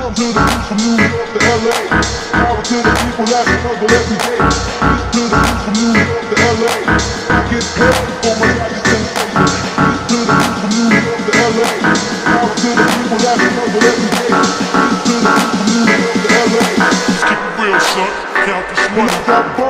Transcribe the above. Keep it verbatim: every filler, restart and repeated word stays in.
to the people from New York to L A. Power to the people that struggle every day. Peace to the people from New York to L A. I get paid for my righteous temptation. Peace to the people from New York to L A. Power to the people that struggle every day. Peace to the people from New York to L A. Let's keep it real, son. Count this money.